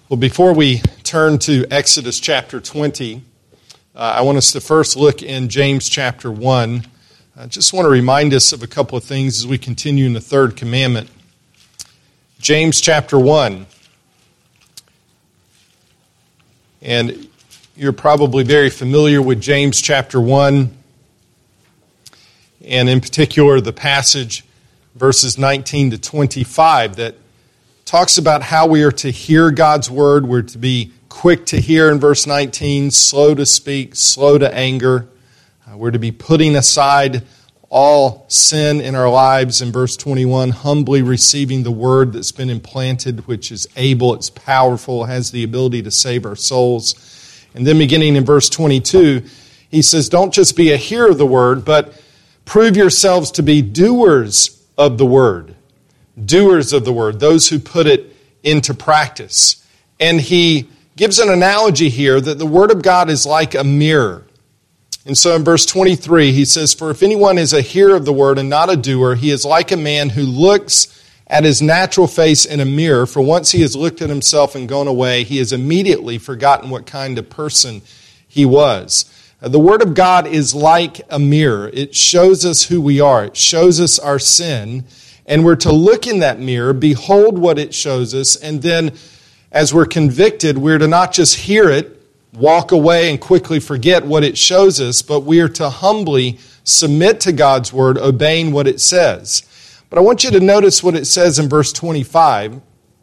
Well, before we turn to Exodus chapter 20, I want us to first look in James chapter 1. I just want to remind us of a couple of things as we continue in the third commandment. James chapter 1. And you're probably very familiar with James chapter 1, and in particular the passage, verses 19 to 25, that talks about how we are to hear God's word. We're to be quick to hear in verse 19, slow to speak, slow to anger. We're to be putting aside all sin in our lives in verse 21, humbly receiving the word that's been implanted, which is able, it's powerful, has the ability to save our souls. And then beginning in verse 22, he says, don't just be a hearer of the word, but prove yourselves to be doers of the word. Doers of the word, those who put it into practice. And he gives an analogy here that the word of God is like a mirror. And so in verse 23, he says, for if anyone is a hearer of the word and not a doer, he is like a man who looks at his natural face in a mirror. For once he has looked at himself and gone away, he has immediately forgotten what kind of person he was. The word of God is like a mirror. It shows us who we are. It shows us our sin. And we're to look in that mirror, behold what it shows us, and then as we're convicted, we're to not just hear it, walk away and quickly forget what it shows us, but we are to humbly submit to God's word, obeying what it says. But I want you to notice what it says in verse 25,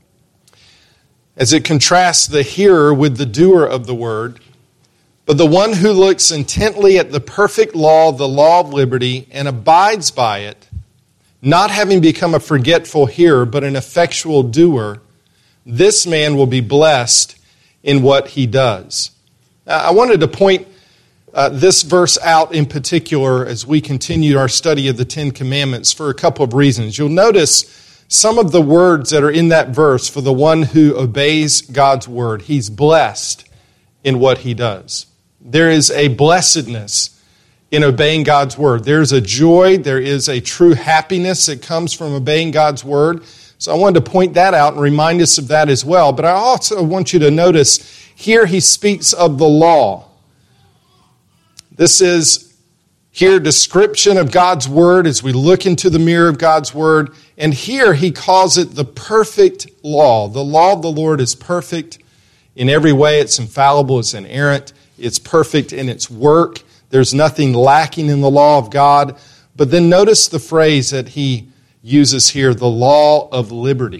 as it contrasts the hearer with the doer of the word. But the one who looks intently at the perfect law, the law of liberty, and abides by it, not having become a forgetful hearer, but an effectual doer, this man will be blessed in what he does. Now, I wanted to point this verse out in particular as we continue our study of the Ten Commandments for a couple of reasons. You'll notice some of the words that are in that verse for the one who obeys God's word. He's blessed in what he does. There is a blessedness in obeying God's word. There's a joy, there is a true happiness that comes from obeying God's word. So I wanted to point that out and remind us of that as well. But I also want you to notice here he speaks of the law. This is here description of God's word as we look into the mirror of God's word. And here he calls it the perfect law. The law of the Lord is perfect in every way. It's infallible, it's inerrant, it's perfect in its work. There's nothing lacking in the law of God. But then notice the phrase that he uses here, the law of liberty.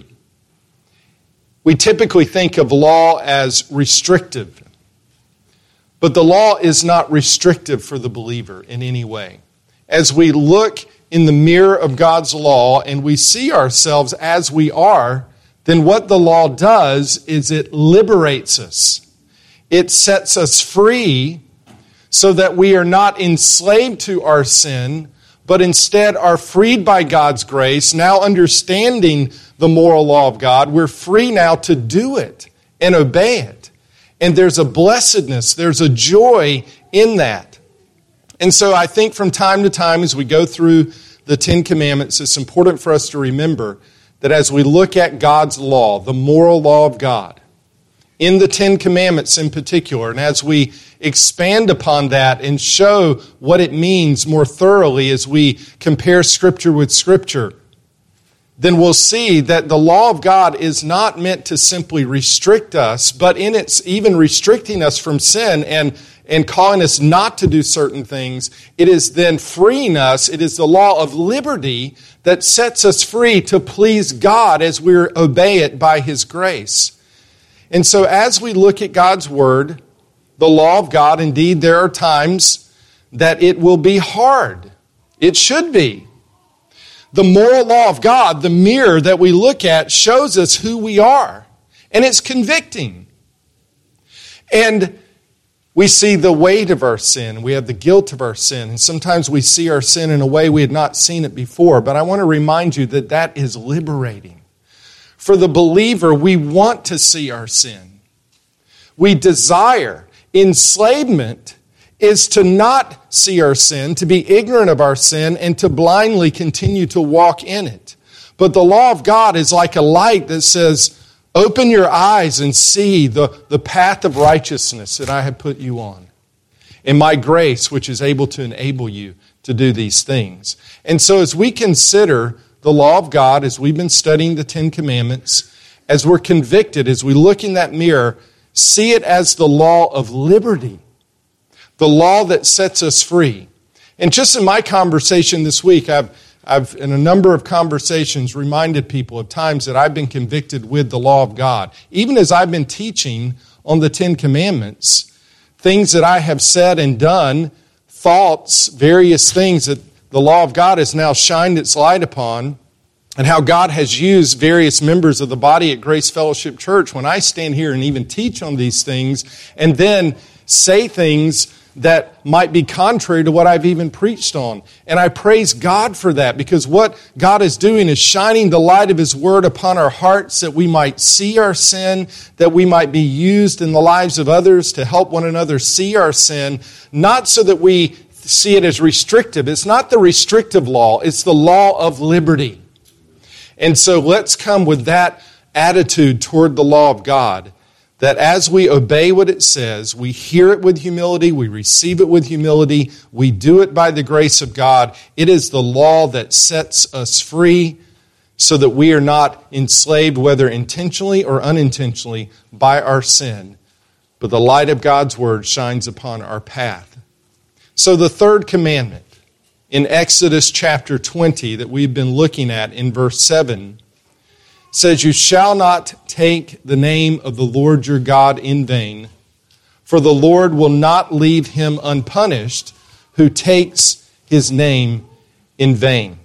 We typically think of law as restrictive. But the law is not restrictive for the believer in any way. As we look in the mirror of God's law and we see ourselves as we are, then what the law does is it liberates us. It sets us free so that we are not enslaved to our sin, but instead are freed by God's grace. Now understanding the moral law of God, we're free now to do it and obey it. And there's a blessedness, there's a joy in that. And so I think from time to time as we go through the Ten Commandments, it's important for us to remember that as we look at God's law, the moral law of God, in the Ten Commandments in particular, and as we expand upon that and show what it means more thoroughly as we compare Scripture with Scripture, then we'll see that the law of God is not meant to simply restrict us, but in its even restricting us from sin and calling us not to do certain things, it is then freeing us. It is the law of liberty that sets us free to please God as we obey it by His grace. And so as we look at God's Word, the law of God, indeed, there are times that it will be hard. It should be. The moral law of God, the mirror that we look at, shows us who we are. And it's convicting. And we see the weight of our sin. We have the guilt of our sin. And sometimes we see our sin in a way we had not seen it before. But I want to remind you that that is liberating. For the believer, we want to see our sin. We desire. Enslavement is to not see our sin, to be ignorant of our sin, and to blindly continue to walk in it. But the law of God is like a light that says, Open your eyes and see the path of righteousness that I have put you on, and my grace, which is able to enable you to do these things. And so as we consider the law of God, as we've been studying the Ten Commandments, as we're convicted, as we look in that mirror, see it as the law of liberty, the law that sets us free. And just in my conversation this week, I've in a number of conversations reminded people of times that I've been convicted with the law of God. Even as I've been teaching on the Ten Commandments, things that I have said and done, thoughts, various things that the law of God has now shined its light upon, and how God has used various members of the body at Grace Fellowship Church when I stand here and even teach on these things, and then say things that might be contrary to what I've even preached on. And I praise God for that, because what God is doing is shining the light of His Word upon our hearts that we might see our sin, that we might be used in the lives of others to help one another see our sin, not so that we see it as restrictive. It's not the restrictive law, it's the law of liberty. And so let's come with that attitude toward the law of God, that as we obey what it says, we hear it with humility, we receive it with humility, we do it by the grace of God. It is the law that sets us free so that we are not enslaved, whether intentionally or unintentionally, by our sin. But the light of God's Word shines upon our path. So the third commandment in Exodus chapter 20 that we've been looking at in verse 7 says, "You shall not take the name of the Lord your God in vain, for the Lord will not leave him unpunished who takes His name in vain."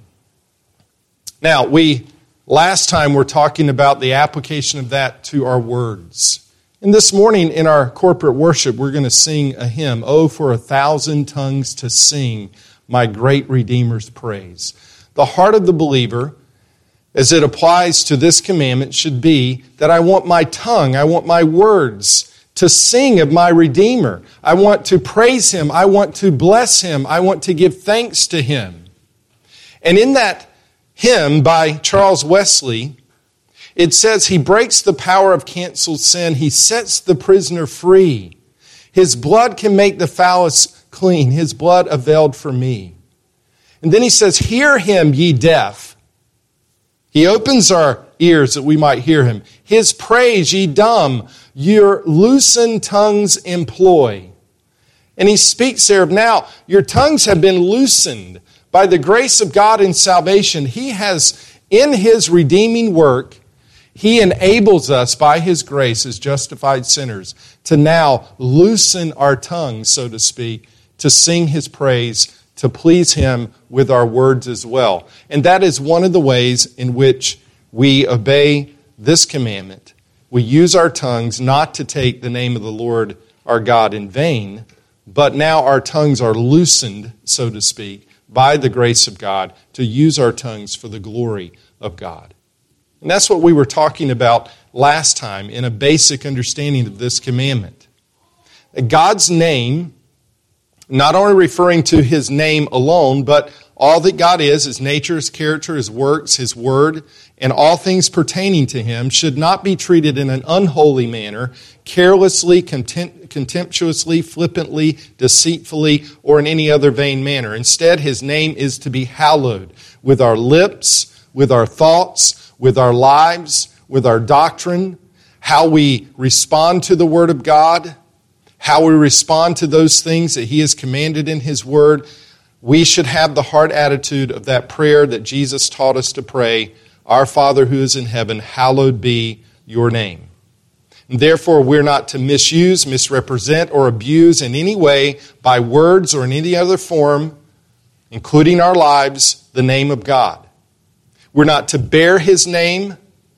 Now, last time we're talking about the application of that to our words. And this morning in our corporate worship, we're going to sing a hymn, "Oh, for 1,000 tongues to sing my great Redeemer's praise." The heart of the believer, as it applies to this commandment, should be that I want my tongue, I want my words to sing of my Redeemer. I want to praise Him. I want to bless Him. I want to give thanks to Him. And in that hymn by Charles Wesley, it says, He breaks the power of canceled sin. He sets the prisoner free. His blood can make the foulest clean. His blood availed for me. And then he says, Hear Him, ye deaf. He opens our ears that we might hear Him. His praise, ye dumb, your loosened tongues employ. And he speaks there of now, your tongues have been loosened by the grace of God in salvation. He has, in His redeeming work, He enables us by His grace as justified sinners to now loosen our tongues, so to speak, to sing His praise, to please Him with our words as well. And that is one of the ways in which we obey this commandment. We use our tongues not to take the name of the Lord our God in vain, but now our tongues are loosened, so to speak, by the grace of God to use our tongues for the glory of God. And that's what we were talking about last time in a basic understanding of this commandment. God's name, not only referring to His name alone, but all that God is, His nature, His character, His works, His word, and all things pertaining to Him should not be treated in an unholy manner, carelessly, contemptuously, flippantly, deceitfully, or in any other vain manner. Instead, His name is to be hallowed with our lips, with our thoughts, with our lives, with our doctrine, how we respond to the Word of God, how we respond to those things that He has commanded in His Word. We should have the heart attitude of that prayer that Jesus taught us to pray, Our Father who is in heaven, hallowed be your name. And therefore, we're not to misuse, misrepresent, or abuse in any way by words or in any other form, including our lives, the name of God. We're not to bear His name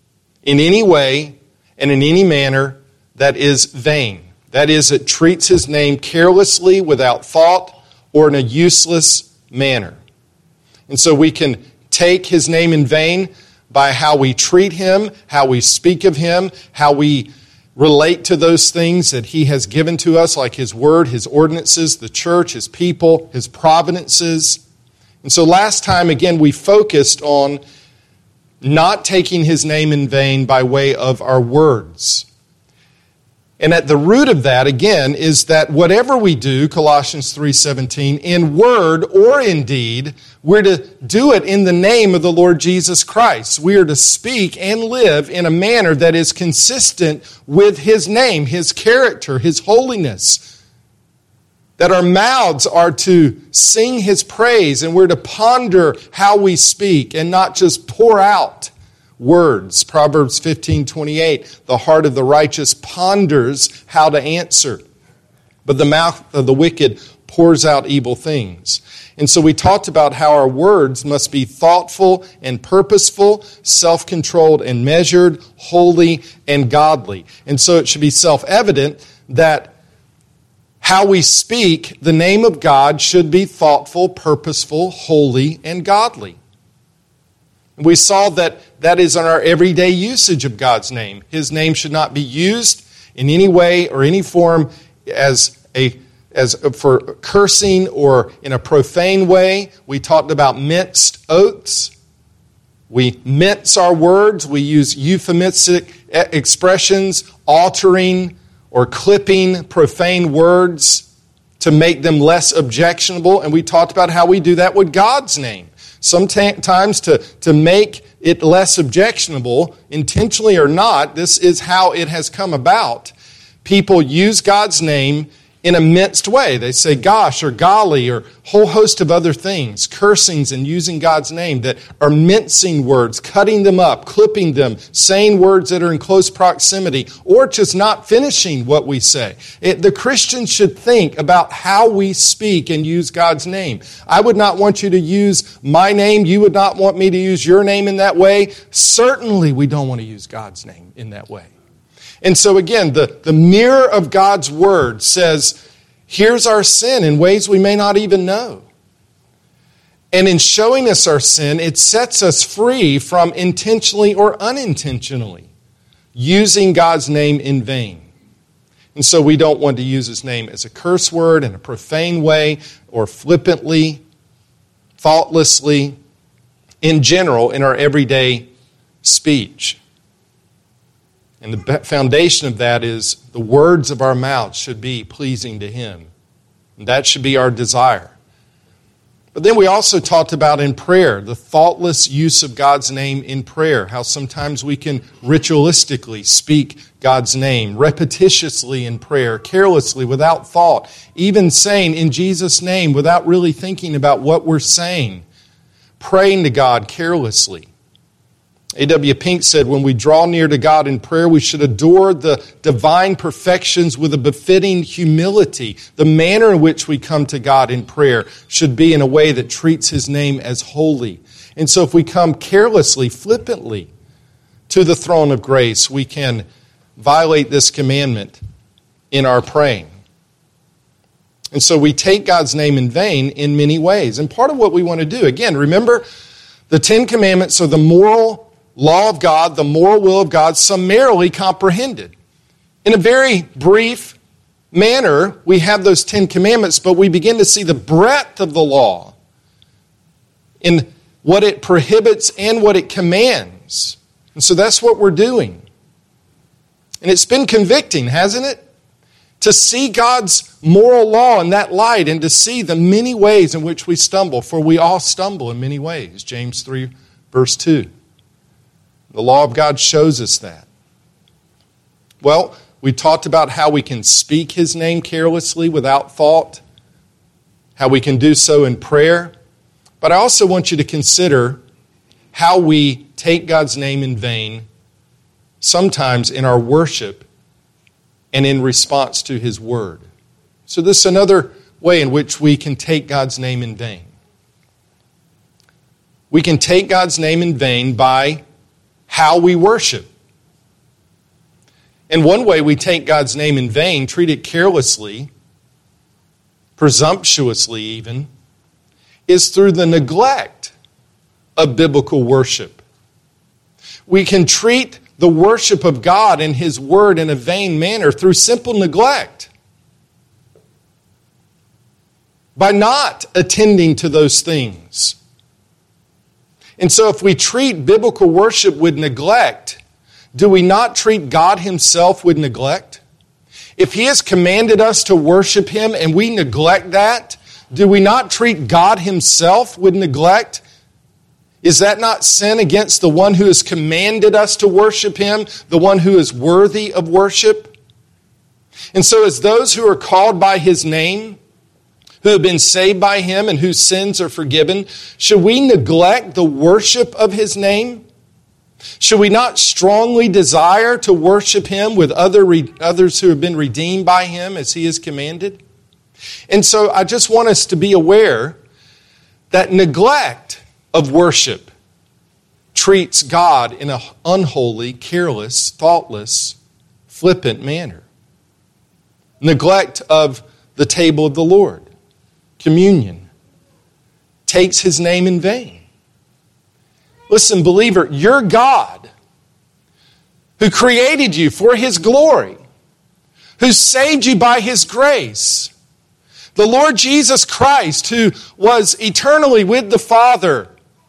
in any way and in any manner that is vain. That is, it treats His name carelessly, without thought, or in a useless manner. And so we can take His name in vain by how we treat Him, how we speak of Him, how we relate to those things that He has given to us, like His Word, His ordinances, the church, His people, His providences. And so last time, again, we focused on not taking his name in vain by way of our words. And at the root of that, again, is that whatever we do, Colossians 3:17, in word or in deed, we're to do it in the name of the Lord Jesus Christ. We are to speak and live in a manner that is consistent with his name, his character, his holiness. That our mouths are to sing his praise, and we're to ponder how we speak and not just pour out words. Proverbs 15:28, the heart of the righteous ponders how to answer, but the mouth of the wicked pours out evil things. And so we talked about how our words must be thoughtful and purposeful, self-controlled and measured, holy and godly. And so it should be self-evident that how we speak the name of God should be thoughtful, purposeful, holy, and godly. We saw that that is on our everyday usage of God's name. His name should not be used in any way or any form as for cursing or in a profane way. We talked about minced oaths. We mince our words. We use euphemistic expressions, altering or clipping profane words to make them less objectionable. And we talked about how we do that with God's name. Sometimes to make it less objectionable, intentionally or not, this is how it has come about. People use God's name in a minced way. They say gosh or golly or a whole host of other things, cursings and using God's name that are mincing words, cutting them up, clipping them, saying words that are in close proximity, or just not finishing what we say. The Christian should think about how we speak and use God's name. I would not want you to use my name. You would not want me to use your name in that way. Certainly we don't want to use God's name in that way. And so again, the mirror of God's word says, here's our sin in ways we may not even know. And in showing us our sin, it sets us free from intentionally or unintentionally using God's name in vain. And so we don't want to use his name as a curse word in a profane way or flippantly, thoughtlessly, in general, in our everyday speech. And the foundation of that is the words of our mouths should be pleasing to him. And that should be our desire. But then we also talked about in prayer, the thoughtless use of God's name in prayer. How sometimes we can ritualistically speak God's name, repetitiously in prayer, carelessly, without thought, even saying in Jesus' name without really thinking about what we're saying, praying to God carelessly. A.W. Pink said, when we draw near to God in prayer, we should adore the divine perfections with a befitting humility. The manner in which we come to God in prayer should be in a way that treats his name as holy. And so if we come carelessly, flippantly to the throne of grace, we can violate this commandment in our praying. And so we take God's name in vain in many ways. And part of what we want to do, again, remember, the Ten Commandments are the moral law of God, the moral will of God, summarily comprehended. In a very brief manner, we have those Ten Commandments, but we begin to see the breadth of the law in what it prohibits and what it commands. And so that's what we're doing. And it's been convicting, hasn't it? To see God's moral law in that light and to see the many ways in which we stumble, for we all stumble in many ways. James 3, verse 2. The law of God shows us that. Well, we talked about how we can speak his name carelessly without thought, how we can do so in prayer. But I also want you to consider how we take God's name in vain, sometimes in our worship and in response to his word. So this is another way in which we can take God's name in vain. We can take God's name in vain by how we worship. And one way we take God's name in vain, treat it carelessly, presumptuously even, is through the neglect of biblical worship. We can treat the worship of God and his word in a vain manner through simple neglect. By not attending to those things. And so if we treat biblical worship with neglect, do we not treat God himself with neglect? If he has commanded us to worship him and we neglect that, do we not treat God himself with neglect? Is that not sin against the one who has commanded us to worship him, the one who is worthy of worship? And so as those who are called by his name, who have been saved by him and whose sins are forgiven, should we neglect the worship of his name? Should we not strongly desire to worship him with others who have been redeemed by him as he has commanded? And so I just want us to be aware that neglect of worship treats God in an unholy, careless, thoughtless, flippant manner. Neglect of the table of the Lord, communion, takes his name in vain. Listen, believer, your God, who created you for his glory, who saved you by his grace, the Lord Jesus Christ, who was eternally with the Father,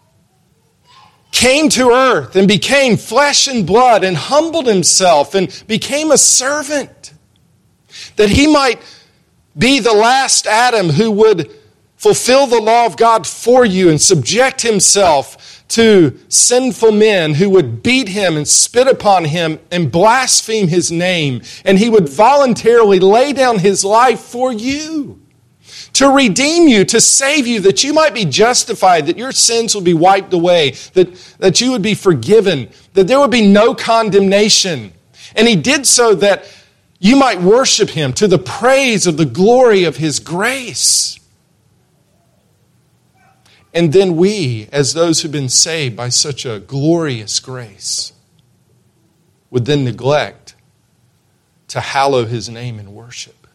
came to earth and became flesh and blood and humbled himself and became a servant, that he might be the last Adam who would fulfill the law of God for you and subject himself to sinful men who would beat him and spit upon him and blaspheme his name. And he would voluntarily lay down his life for you, to redeem you, to save you, that you might be justified, that your sins would be wiped away, that you would be forgiven, that there would be no condemnation. And he did so that you might worship him to the praise of the glory of his grace. And then we, as those who've been saved by such a glorious grace, would then neglect to hallow his name in worship.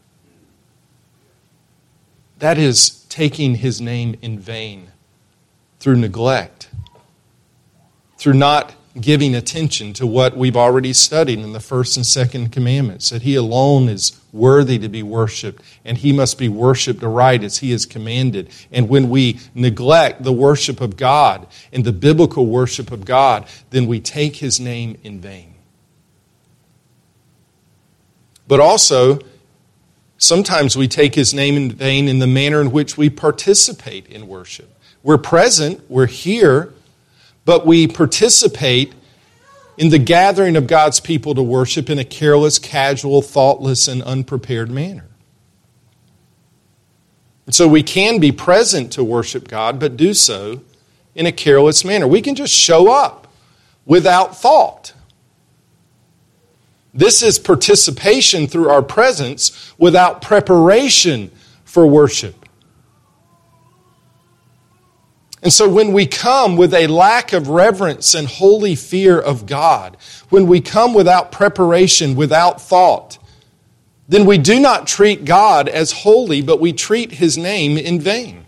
That is taking his name in vain through neglect, through not giving attention to what we've already studied in the first and second commandments, that he alone is worthy to be worshiped, and he must be worshiped aright as he has commanded. And when we neglect the worship of God and the biblical worship of God, then we take his name in vain. But also, sometimes we take his name in vain in the manner in which we participate in worship. We're present, we're here, but we participate in the gathering of God's people to worship in a careless, casual, thoughtless, and unprepared manner. And so we can be present to worship God, but do so in a careless manner. We can just show up without thought. This is participation through our presence without preparation for worship. And so when we come with a lack of reverence and holy fear of God, when we come without preparation, without thought, then we do not treat God as holy, but we treat his name in vain.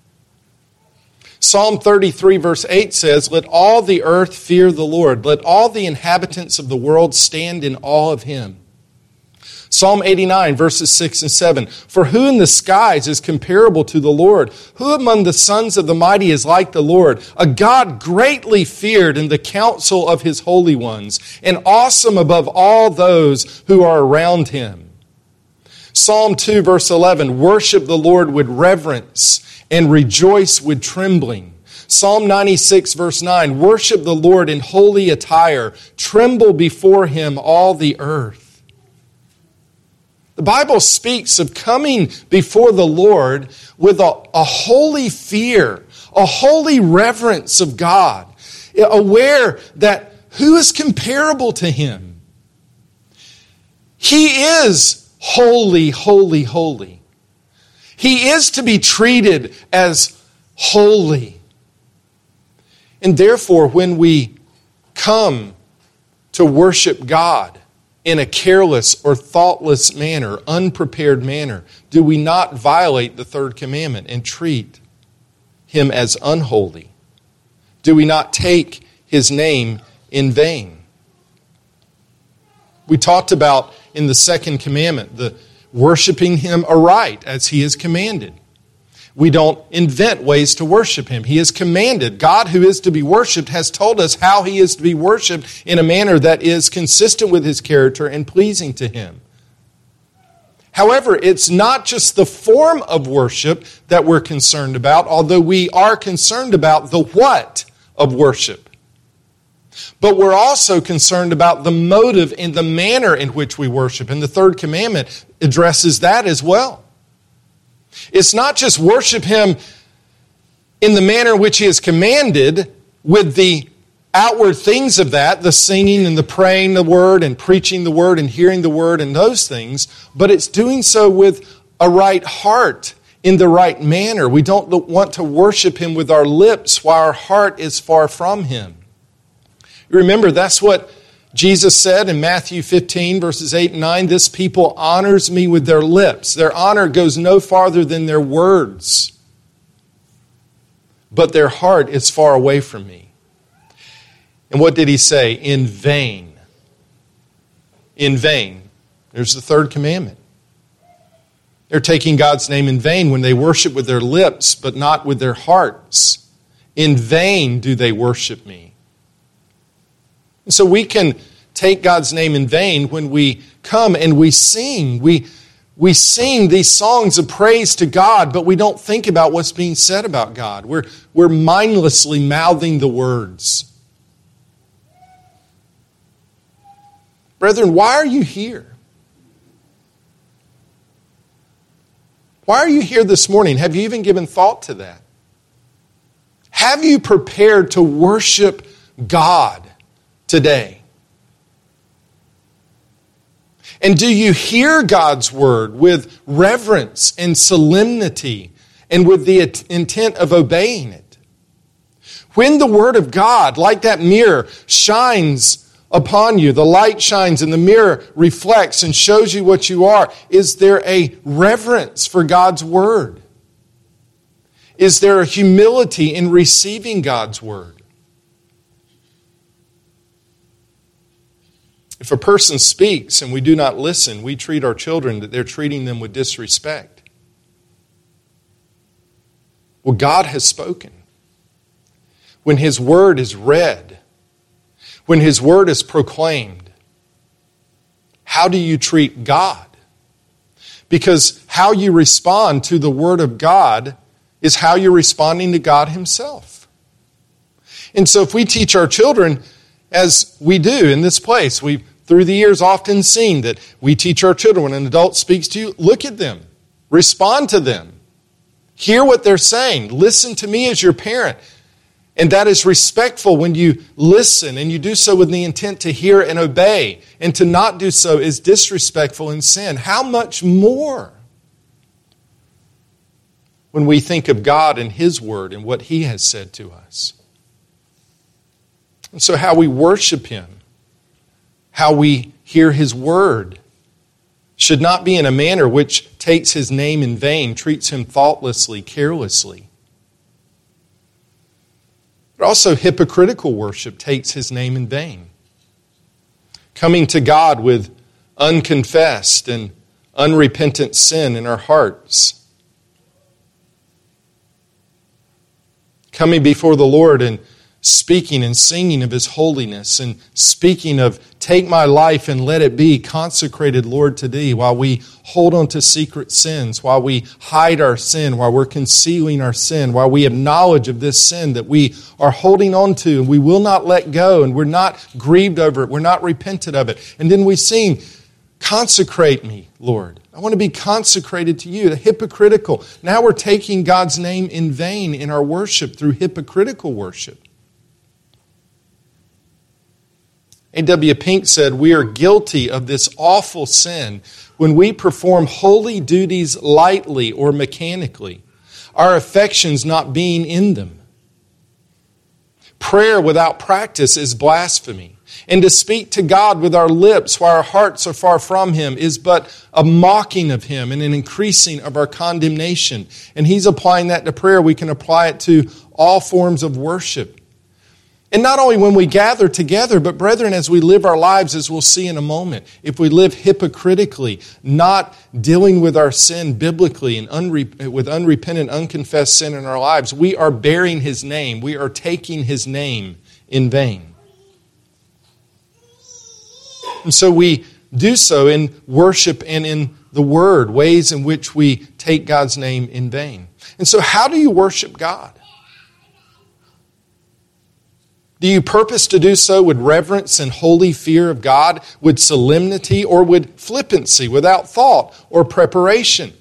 Psalm 33 verse 8 says, "Let all the earth fear the Lord. Let all the inhabitants of the world stand in awe of him." Psalm 89 verses 6 and 7, "For who in the skies is comparable to the Lord? Who among the sons of the mighty is like the Lord? A God greatly feared in the council of his holy ones, and awesome above all those who are around him." Psalm 2 verse 11, "Worship the Lord with reverence and rejoice with trembling." Psalm 96 verse 9, "Worship the Lord in holy attire. Tremble before him all the earth." The Bible speaks of coming before the Lord with a holy fear, a holy reverence of God, aware that who is comparable to him? He is holy, holy, holy. He is to be treated as holy. And therefore, when we come to worship God in a careless or thoughtless manner, unprepared manner, do we not violate the third commandment and treat him as unholy? Do we not take his name in vain? We talked about in the second commandment the worshiping him aright as he is commanded. We don't invent ways to worship Him. He has commanded. God, who is to be worshiped, has told us how He is to be worshiped in a manner that is consistent with His character and pleasing to Him. However, it's not just the form of worship that we're concerned about, although we are concerned about the what of worship. But we're also concerned about the motive and the manner in which we worship. And the third commandment addresses that as well. It's not just worship Him in the manner in which He has commanded with the outward things of that, the singing and the praying the Word and preaching the Word and hearing the Word and those things, but it's doing so with a right heart in the right manner. We don't want to worship Him with our lips while our heart is far from Him. Remember, that's what Jesus said in Matthew 15, verses 8 and 9. This people honors me with their lips. Their honor goes no farther than their words. But their heart is far away from me. And what did He say? In vain. In vain. There's the third commandment. They're taking God's name in vain when they worship with their lips, but not with their hearts. In vain do they worship me. And so we can take God's name in vain when we come and we sing. We sing these songs of praise to God, but we don't think about what's being said about God. We're mindlessly mouthing the words. Brethren, why are you here? Why are you here this morning? Have you even given thought to that? Have you prepared to worship God today? And do you hear God's word with reverence and solemnity and with the intent of obeying it? When the word of God, like that mirror, shines upon you, the light shines and the mirror reflects and shows you what you are, is there a reverence for God's word? Is there a humility in receiving God's word? If a person speaks and we do not listen, we treat our children that they're treating them with disrespect. Well, God has spoken. When His word is read, when His word is proclaimed, how do you treat God? Because how you respond to the word of God is how you're responding to God Himself. And so if we teach our children, as we do in this place, we've through the years often seen that we teach our children when an adult speaks to you, look at them, respond to them, hear what they're saying, listen to me as your parent. And that is respectful when you listen and you do so with the intent to hear and obey. And to not do so is disrespectful and sin. How much more when we think of God and His word and what He has said to us? And so how we worship Him, how we hear His word, should not be in a manner which takes His name in vain, treats Him thoughtlessly, carelessly. But also hypocritical worship takes His name in vain. Coming to God with unconfessed and unrepentant sin in our hearts. Coming before the Lord and speaking and singing of His holiness and speaking of, take my life and let it be consecrated, Lord, to Thee, while we hold on to secret sins, while we hide our sin, while we're concealing our sin, while we have knowledge of this sin that we are holding on to and we will not let go and we're not grieved over it, we're not repentant of it. And then we sing, consecrate me, Lord. I want to be consecrated to You. The hypocritical. Now we're taking God's name in vain in our worship through hypocritical worship. A.W. Pink said, we are guilty of this awful sin when we perform holy duties lightly or mechanically, our affections not being in them. Prayer without practice is blasphemy. And to speak to God with our lips while our hearts are far from Him is but a mocking of Him and an increasing of our condemnation. And he's applying that to prayer. We can apply it to all forms of worship. And not only when we gather together, but brethren, as we live our lives, as we'll see in a moment, if we live hypocritically, not dealing with our sin biblically and with unrepentant, unconfessed sin in our lives, we are bearing His name. We are taking His name in vain. And so we do so in worship and in the Word, ways in which we take God's name in vain. And so how do you worship God? Do you purpose to do so with reverence and holy fear of God, with solemnity, or with flippancy, without thought or preparation?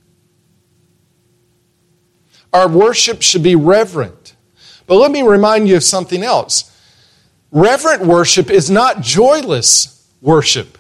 Our worship should be reverent. But let me remind you of something else. Reverent worship is not joyless worship.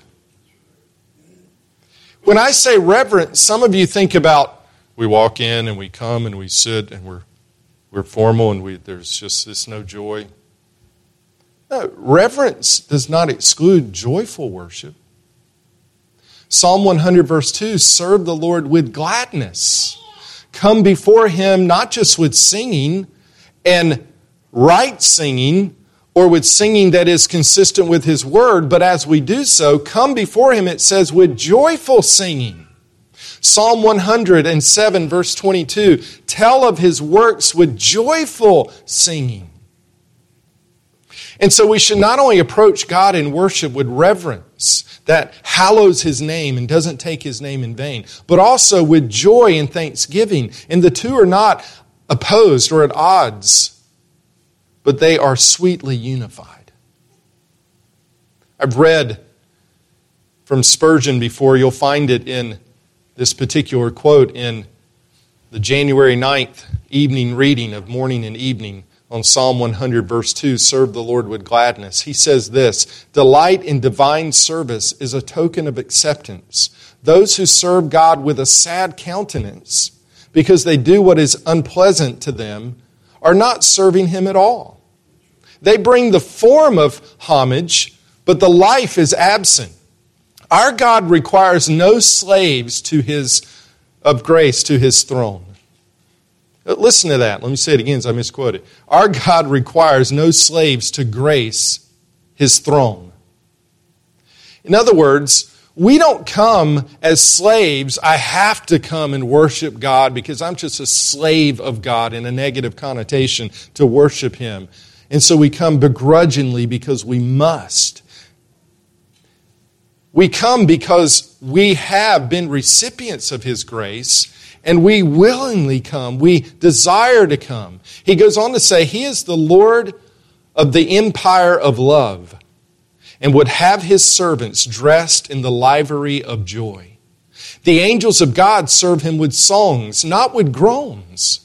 When I say reverent, some of you think about we walk in and we come and we sit and we're formal and there's no joy. No, reverence does not exclude joyful worship. Psalm 100 verse 2, serve the Lord with gladness. Come before Him not just with singing and right singing or with singing that is consistent with His Word, but as we do so, come before Him, it says, with joyful singing. Psalm 107 verse 22, tell of His works with joyful singing. And so we should not only approach God in worship with reverence that hallows His name and doesn't take His name in vain, but also with joy and thanksgiving. And the two are not opposed or at odds, but they are sweetly unified. I've read from Spurgeon before. You'll find it in this particular quote in the January 9th evening reading of morning and evening on Psalm 100 verse 2, serve the Lord with gladness. He says this, delight in divine service is a token of acceptance. Those who serve God with a sad countenance because they do what is unpleasant to them are not serving Him at all. They bring the form of homage, but the life is absent. Our God requires no slaves of grace to His throne. Listen to that. Let me say it again as I misquoted. Our God requires no slaves to grace His throne. In other words, we don't come as slaves. I have to come and worship God because I'm just a slave of God in a negative connotation to worship Him. And so we come begrudgingly because we must. We come because we have been recipients of His grace, and we willingly come. We desire to come. He goes on to say, He is the Lord of the empire of love, and would have His servants dressed in the livery of joy. The angels of God serve Him with songs, not with groans.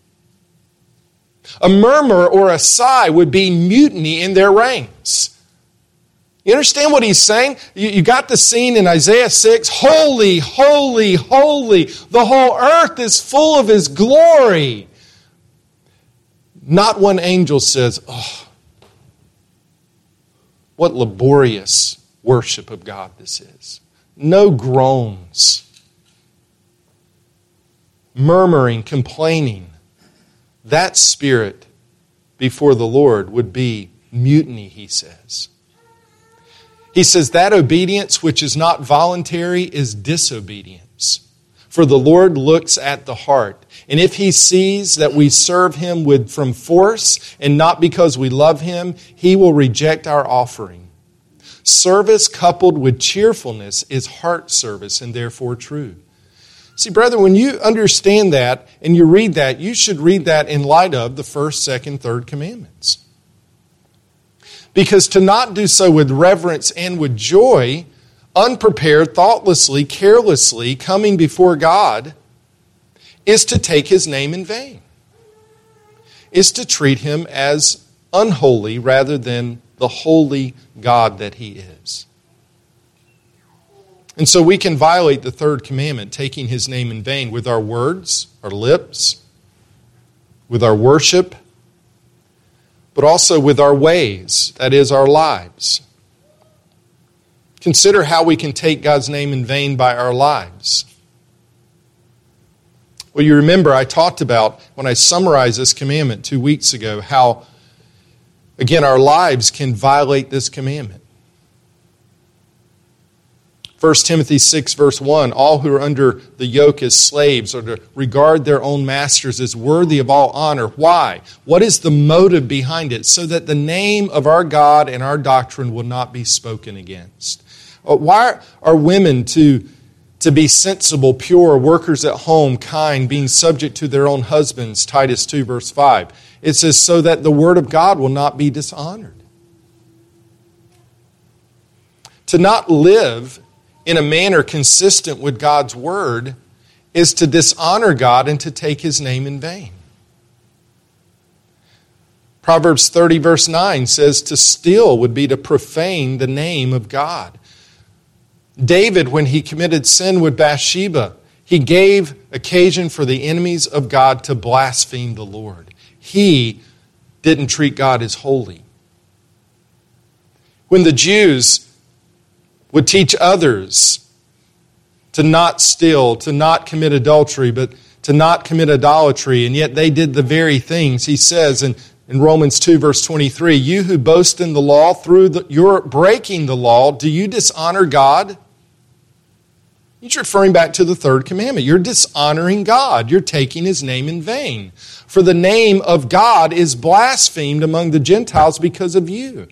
A murmur or a sigh would be mutiny in their ranks. You understand what he's saying? You got the scene in Isaiah 6. Holy, holy, holy. The whole earth is full of His glory. Not one angel says, oh, what laborious worship of God this is. No groans. Murmuring, complaining. That spirit before the Lord would be mutiny, he says. He says that obedience which is not voluntary is disobedience. For the Lord looks at the heart. And if He sees that we serve Him from force and not because we love Him, He will reject our offering. Service coupled with cheerfulness is heart service and therefore true. See, brethren, when you understand that and you read that, you should read that in light of the first, second, third commandments. Because to not do so with reverence and with joy, unprepared, thoughtlessly, carelessly, coming before God, is to take His name in vain. Is to treat Him as unholy rather than the holy God that He is. And so we can violate the third commandment, taking His name in vain, with our words, our lips, with our worship, but also with our ways, that is, our lives. Consider how we can take God's name in vain by our lives. Well, you remember I talked about, when I summarized this commandment 2 weeks ago, how Again, our lives can violate this commandment. 1 Timothy 6, verse 1, all who are under the yoke as slaves are to regard their own masters as worthy of all honor. Why? What is the motive behind it? So that the name of our God and our doctrine will not be spoken against. Why are women to be sensible, pure, workers at home, kind, being subject to their own husbands? Titus 2, verse 5. It says, so that the word of God will not be dishonored. To not live in a manner consistent with God's word is to dishonor God and to take his name in vain. Proverbs 30 verse 9 says to steal would be to profane the name of God. David, when he committed sin with Bathsheba, he gave occasion for the enemies of God to blaspheme the Lord. He didn't treat God as holy. When the Jews would teach others to not steal, to not commit adultery, but to not commit idolatry, and yet they did the very things. He says in Romans 2, verse 23, you who boast in the law, through your breaking the law, do you dishonor God? He's referring back to the third commandment. You're dishonoring God. You're taking his name in vain. For the name of God is blasphemed among the Gentiles because of you.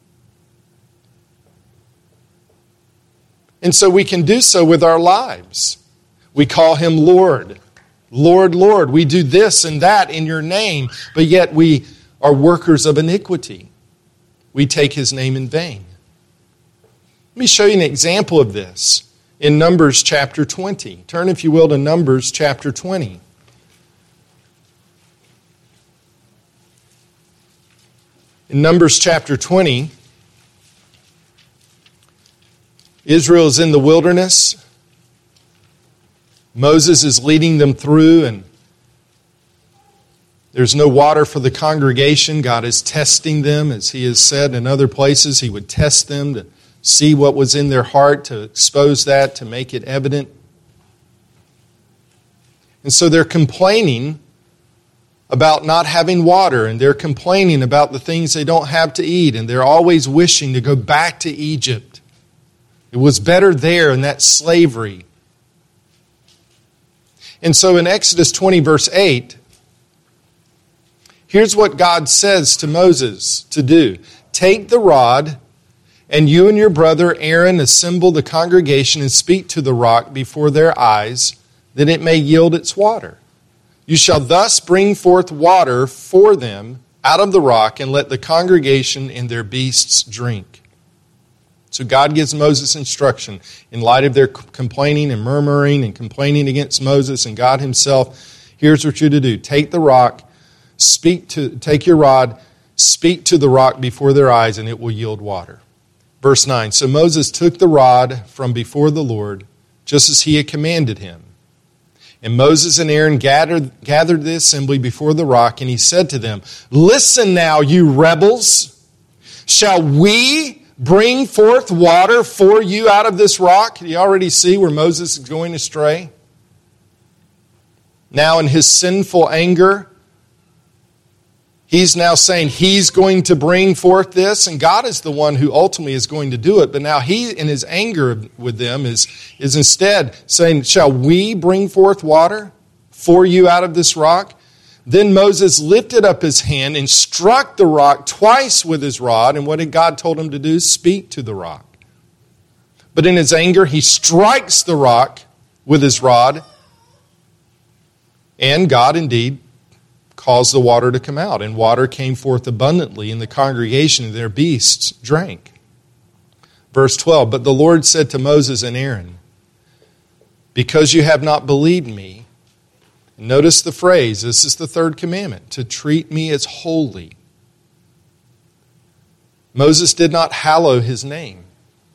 And so we can do so with our lives. We call him Lord. Lord, Lord. We do this and that in your name, but yet we are workers of iniquity. We take his name in vain. Let me show you an example of this in Numbers chapter 20. Turn, if you will, to Numbers chapter 20. In Numbers chapter 20, Israel is in the wilderness. Moses is leading them through, and there's no water for the congregation. God is testing them, as he has said in other places. He would test them to see what was in their heart, to expose that, to make it evident. And so they're complaining about not having water, and they're complaining about the things they don't have to eat, and they're always wishing to go back to Egypt. It was better there in that slavery. And so in Exodus 20, verse 8, here's what God says to Moses to do. Take the rod, and you and your brother Aaron assemble the congregation and speak to the rock before their eyes, that it may yield its water. You shall thus bring forth water for them out of the rock, and let the congregation and their beasts drink. So God gives Moses instruction in light of their complaining and murmuring and complaining against Moses and God himself. Here's what you're to do. Take the rock, take your rod, speak to the rock before their eyes, and it will yield water. Verse 9, so Moses took the rod from before the Lord, just as he had commanded him. And Moses and Aaron gathered the assembly before the rock, and he said to them, listen now, you rebels, shall we bring forth water for you out of this rock? Do you already see where Moses is going astray? Now in his sinful anger, he's now saying he's going to bring forth this, and God is the one who ultimately is going to do it. But now he, in his anger with them, is instead saying, shall we bring forth water for you out of this rock? Then Moses lifted up his hand and struck the rock twice with his rod. And what did God told him to do? Speak to the rock. But in his anger, he strikes the rock with his rod. And God indeed caused the water to come out. And water came forth abundantly, and the congregation and their beasts drank. Verse 12, but the Lord said to Moses and Aaron, because you have not believed me, notice the phrase, this is the third commandment, to treat me as holy. Moses did not hallow his name.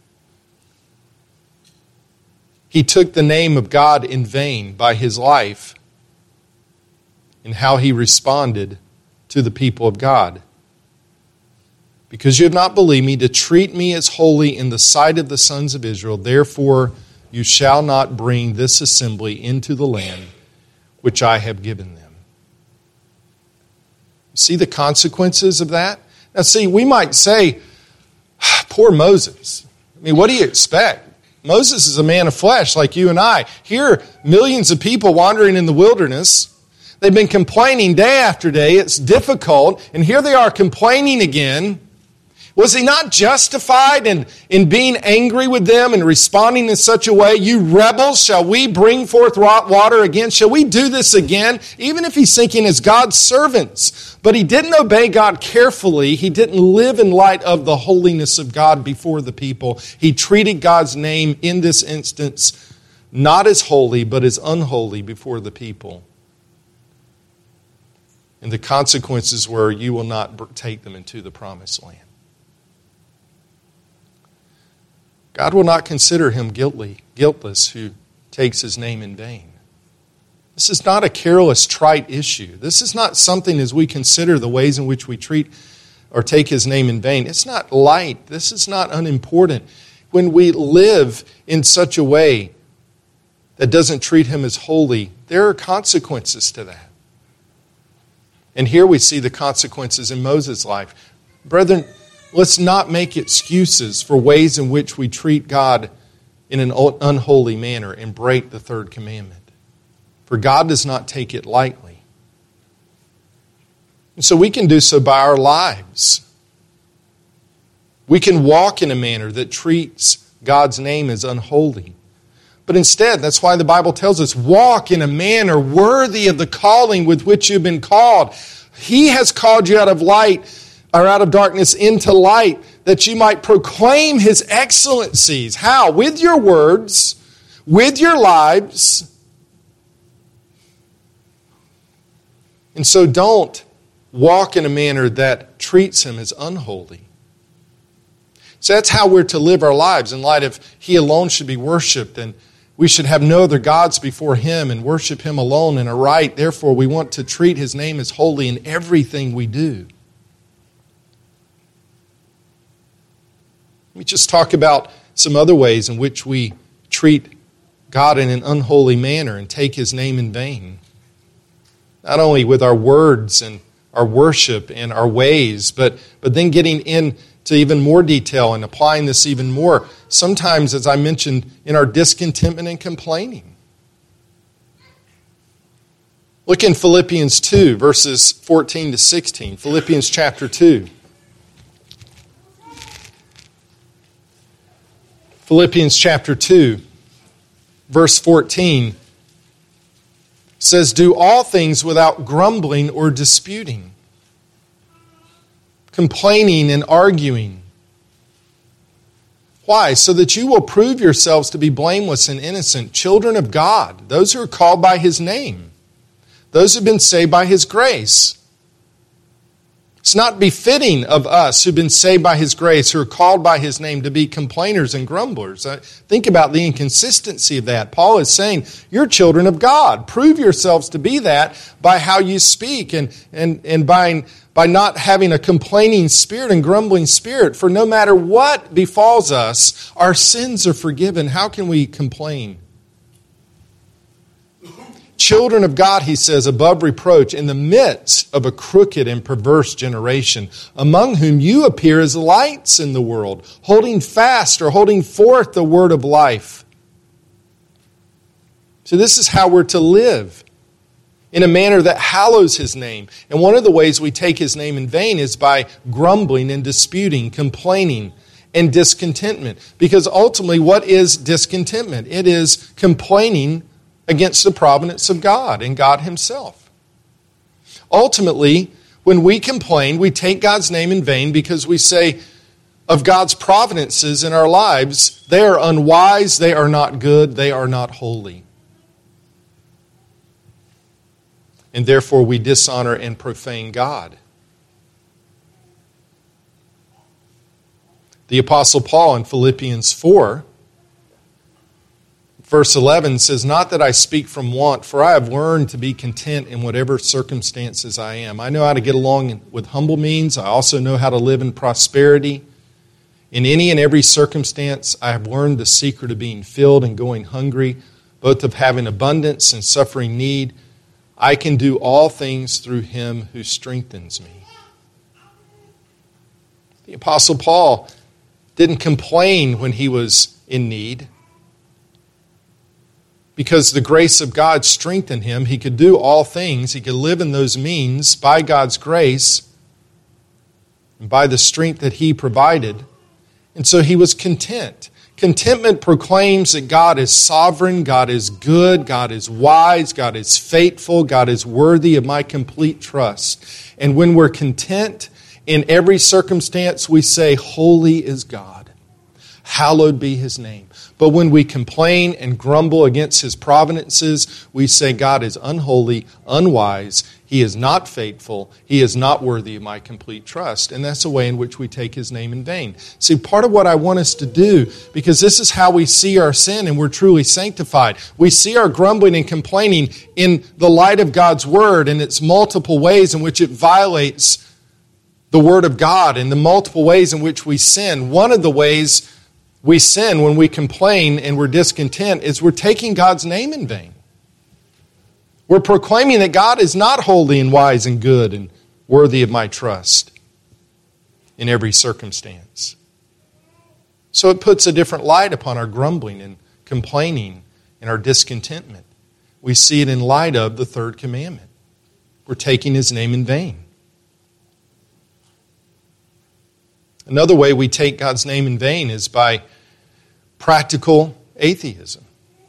He took the name of God in vain by his life and how he responded to the people of God. Because you have not believed me, to treat me as holy in the sight of the sons of Israel, therefore you shall not bring this assembly into the land which I have given them. See the consequences of that? Now see, we might say, poor Moses. I mean, what do you expect? Moses is a man of flesh like you and I. Here, millions of people wandering in the wilderness. They've been complaining day after day. It's difficult. And here they are complaining again. Was he not justified in being angry with them and responding in such a way? You rebels, shall we bring forth water again? Shall we do this again? Even if he's thinking as God's servants. But he didn't obey God carefully. He didn't live in light of the holiness of God before the people. He treated God's name in this instance not as holy, but as unholy before the people. And the consequences were, you will not take them into the promised land. God will not consider him guiltless who takes his name in vain. This is not a careless, trite issue. This is not something as we consider the ways in which we treat or take his name in vain. It's not light. This is not unimportant. When we live in such a way that doesn't treat him as holy, there are consequences to that. And here we see the consequences in Moses' life. Brethren, let's not make excuses for ways in which we treat God in an unholy manner and break the third commandment. For God does not take it lightly. And so we can do so by our lives. We can walk in a manner that treats God's name as unholy. But instead, that's why the Bible tells us, walk in a manner worthy of the calling with which you've been called. He has called you out of light, or out of darkness into light, that you might proclaim his excellencies. How? With your words, with your lives. And so don't walk in a manner that treats him as unholy. So that's how we're to live our lives, in light of he alone should be worshipped, and we should have no other gods before him and worship him alone in a right. Therefore, we want to treat his name as holy in everything we do. Let me just talk about some other ways in which we treat God in an unholy manner and take his name in vain. Not only with our words and our worship and our ways, but then getting into even more detail and applying this even more. Sometimes, as I mentioned, in our discontentment and complaining. Look in Philippians 2, verses 14 to 16. Philippians chapter 2. Philippians chapter 2, verse 14 says, do all things without grumbling or disputing, complaining and arguing. Why? So that you will prove yourselves to be blameless and innocent, children of God, those who are called by his name, those who have been saved by his grace. It's not befitting of us who've been saved by his grace, who are called by his name, to be complainers and grumblers. Think about the inconsistency of that. Paul is saying, you're children of God. Prove yourselves to be that by how you speak and by not having a complaining spirit and grumbling spirit. For no matter what befalls us, our sins are forgiven. How can we complain? Children of God, he says, above reproach, in the midst of a crooked and perverse generation, among whom you appear as lights in the world, holding fast or holding forth the word of life. So this is how we're to live, in a manner that hallows his name. And one of the ways we take his name in vain is by grumbling and disputing, complaining, and discontentment. Because ultimately, what is discontentment? It is complaining against the providence of God and God himself. Ultimately, when we complain, we take God's name in vain because we say of God's providences in our lives, they are unwise, they are not good, they are not holy. And therefore we dishonor and profane God. The Apostle Paul in Philippians 4, verse 11 says, not that I speak from want, for I have learned to be content in whatever circumstances I am. I know how to get along with humble means. I also know how to live in prosperity. In any and every circumstance, I have learned the secret of being filled and going hungry, both of having abundance and suffering need. I can do all things through him who strengthens me. The Apostle Paul didn't complain when he was in need, because the grace of God strengthened him. He could do all things. He could live in those means by God's grace and by the strength that He provided. And so he was content. Contentment proclaims that God is sovereign, God is good, God is wise, God is faithful, God is worthy of my complete trust. And when we're content in every circumstance, we say, "Holy is God. Hallowed be His name." But when we complain and grumble against His providences, we say God is unholy, unwise, He is not faithful, He is not worthy of my complete trust. And that's a way in which we take His name in vain. See, part of what I want us to do, because this is how we see our sin and we're truly sanctified. We see our grumbling and complaining in the light of God's Word and its multiple ways in which it violates the Word of God and the multiple ways in which we sin. One of the ways we sin when we complain and we're discontent is we're taking God's name in vain. We're proclaiming that God is not holy and wise and good and worthy of my trust in every circumstance. So it puts a different light upon our grumbling and complaining and our discontentment. We see it in light of the third commandment. We're taking His name in vain. Another way we take God's name in vain is by practical atheism.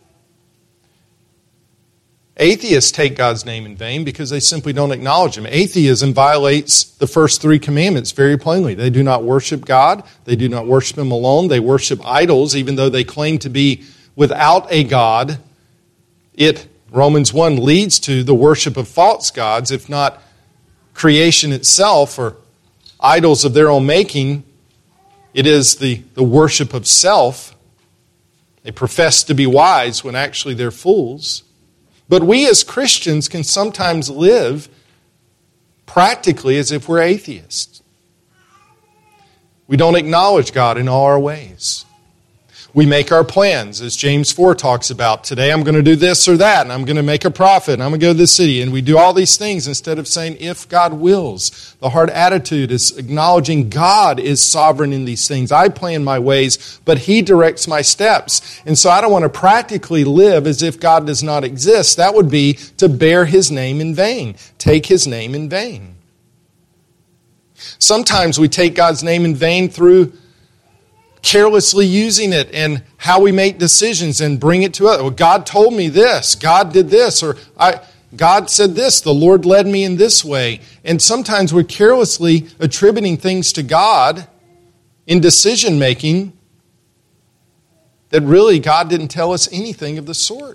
Atheists take God's name in vain because they simply don't acknowledge Him. Atheism violates the first three commandments very plainly. They do not worship God. They do not worship Him alone. They worship idols, even though they claim to be without a God. Romans 1, leads to the worship of false gods, if not creation itself or idols of their own making. It is the worship of self. They profess to be wise when actually they're fools. But we as Christians can sometimes live practically as if we're atheists. We don't acknowledge God in all our ways. We make our plans, as James 4 talks about. Today I'm going to do this or that, and I'm going to make a profit, and I'm going to go to this city. And we do all these things instead of saying, if God wills. The hard attitude is acknowledging God is sovereign in these things. I plan my ways, but He directs my steps. And so I don't want to practically live as if God does not exist. That would be to bear His name in vain, take His name in vain. Sometimes we take God's name in vain through carelessly using it and how we make decisions and bring it to others. Well, God told me this, God did this, or God said this, the Lord led me in this way. And sometimes we're carelessly attributing things to God in decision making that really God didn't tell us anything of the sort.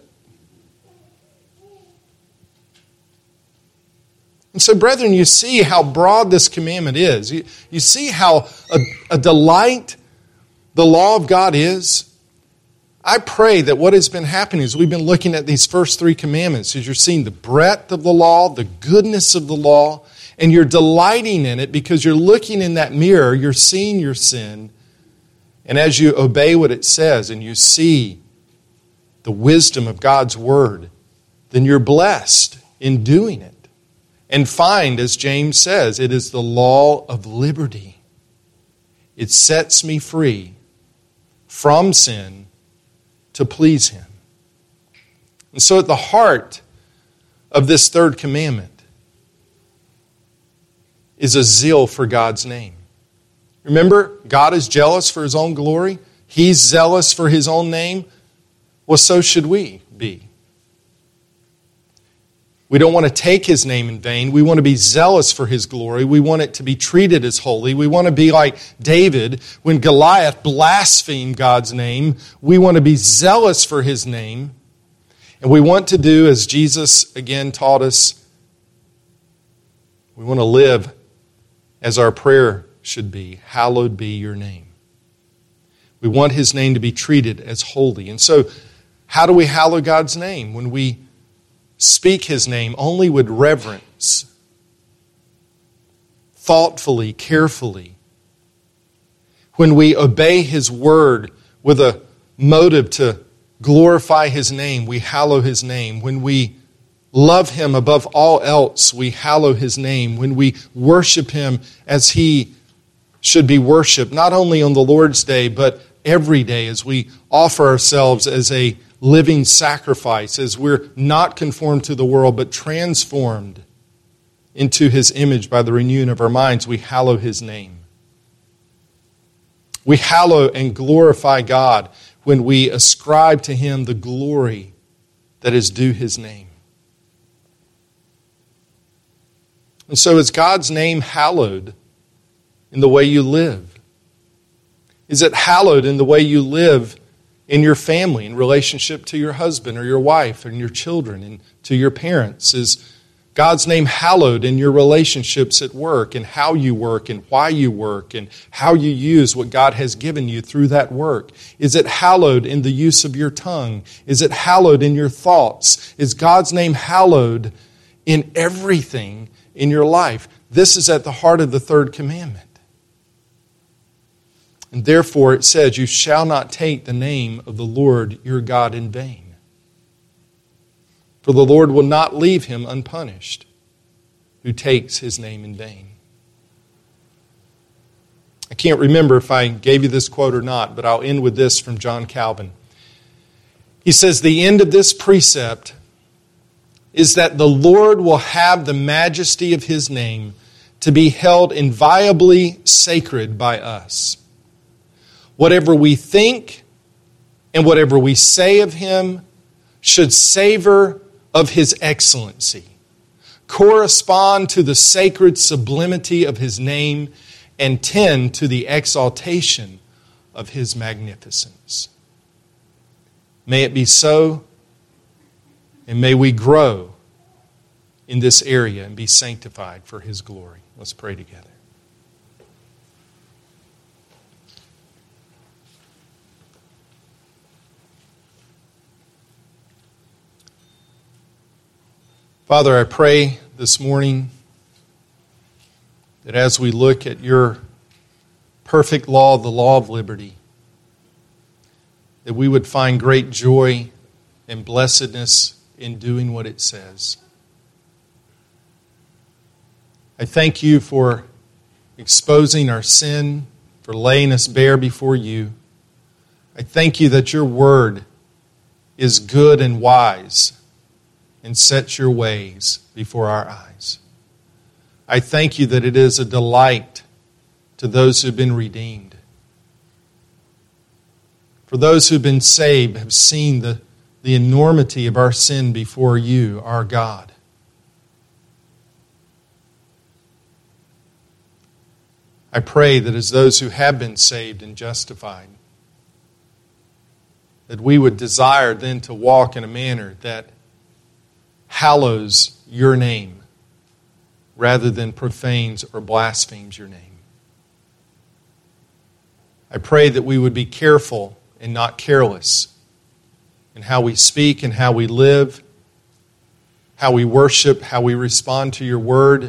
And so, brethren, you see how broad this commandment is. You see how a delight the law of God is. I pray that what has been happening is we've been looking at these first three commandments, as you're seeing the breadth of the law, the goodness of the law, and you're delighting in it because you're looking in that mirror, you're seeing your sin, and as you obey what it says and you see the wisdom of God's Word, then you're blessed in doing it. And find, as James says, it is the law of liberty. It sets me free from sin to please Him. And so at the heart of this third commandment is a zeal for God's name. Remember, God is jealous for His own glory. He's zealous for His own name. Well, so should we be. We don't want to take His name in vain. We want to be zealous for His glory. We want it to be treated as holy. We want to be like David when Goliath blasphemed God's name. We want to be zealous for His name. And we want to do as Jesus again taught us. We want to live as our prayer should be. Hallowed be your name. We want His name to be treated as holy. And so, how do we hallow God's name? When we speak His name only with reverence, thoughtfully, carefully. When we obey His word with a motive to glorify His name, we hallow His name. When we love Him above all else, we hallow His name. When we worship Him as He should be worshiped not only on the Lord's Day, but every day as we offer ourselves as a living sacrifice, as we're not conformed to the world, but transformed into His image by the renewing of our minds. We hallow His name. We hallow and glorify God when we ascribe to Him the glory that is due His name. And so is God's name hallowed in the way you live? Is it hallowed in the way you live in your family, in relationship to your husband or your wife and your children and to your parents? Is God's name hallowed in your relationships at work and how you work and why you work and how you use what God has given you through that work? Is it hallowed in the use of your tongue? Is it hallowed in your thoughts? Is God's name hallowed in everything in your life? This is at the heart of the third commandment. And therefore it says, you shall not take the name of the Lord your God in vain. For the Lord will not leave him unpunished who takes His name in vain. I can't remember if I gave you this quote or not, but I'll end with this from John Calvin. He says, the end of this precept is that the Lord will have the majesty of His name to be held inviolably sacred by us. Whatever we think and whatever we say of Him should savor of His excellency, correspond to the sacred sublimity of His name, and tend to the exaltation of His magnificence. May it be so, and may we grow in this area and be sanctified for His glory. Let's pray together. Father, I pray this morning that as we look at your perfect law, the law of liberty, that we would find great joy and blessedness in doing what it says. I thank you for exposing our sin, for laying us bare before you. I thank you that your word is good and wise and sets your ways before our eyes. I thank you that it is a delight to those who have been redeemed. For those who have been saved have seen the enormity of our sin before you, our God. I pray that as those who have been saved and justified, that we would desire then to walk in a manner that hallows your name rather than profanes or blasphemes your name. I pray that we would be careful and not careless in how we speak and how we live, how we worship, how we respond to your word.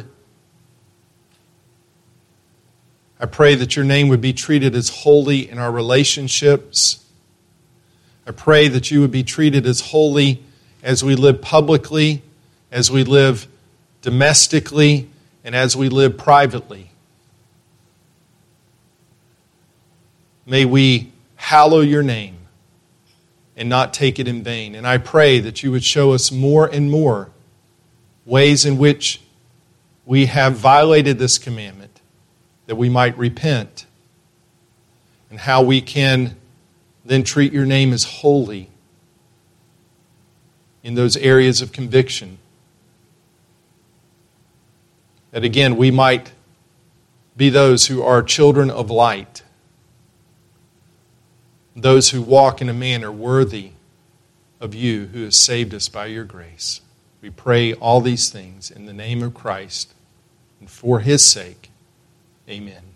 I pray that your name would be treated as holy in our relationships. I pray that you would be treated as holy as we live publicly, as we live domestically, and as we live privately. May we hallow your name and not take it in vain. And I pray that you would show us more and more ways in which we have violated this commandment, that we might repent, and how we can then treat your name as holy in those areas of conviction. That again, we might be those who are children of light, those who walk in a manner worthy of you who has saved us by your grace. We pray all these things in the name of Christ and for His sake. Amen.